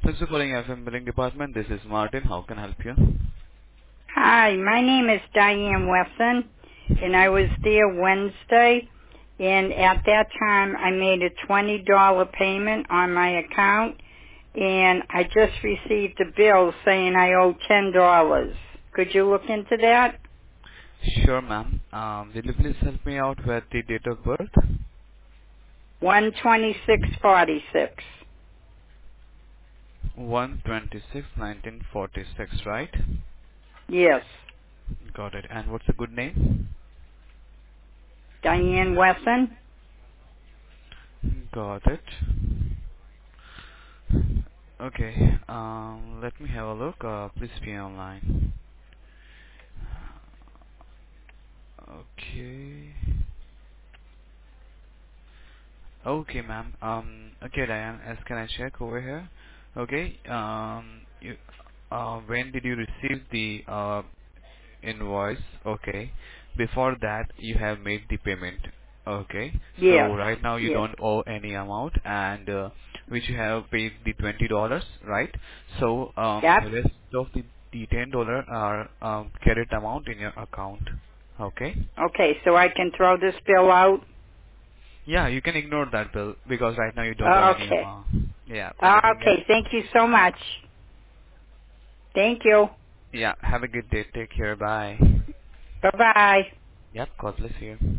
Thanks for calling FM Billing Department. This is Martin. How can I help you? Hi, my name is Diane Wesson, and I was there Wednesday, and at that time I made a $20 payment on my account, and I just received a bill saying I owe $10. Could you look into that? Sure, ma'am. Will you please help me out with the date of birth? 126.46. 1/26/1946, right? Yes, Got it. And what's the good name? Diane Wesson. Got it. Okay. Let me have a look. Please be online. Okay. Okay, ma'am. Okay, Diane. As can I check over here? Okay. When did you receive the invoice? Okay. Before that, you have made the payment. Okay. So Yes, right now you yes. don't owe any amount, and which you have paid the $20, right? So Yep. rest of the $10 are credit amount in your account. Okay. Okay, so I can throw this bill out? Yeah, you can ignore that bill because right now you don't owe any Okay. amount. Yeah. Anything else? Okay, thank you so much. Thank you. Yeah. Have a good day. Take care. Bye. Bye-bye. Yep. God bless you.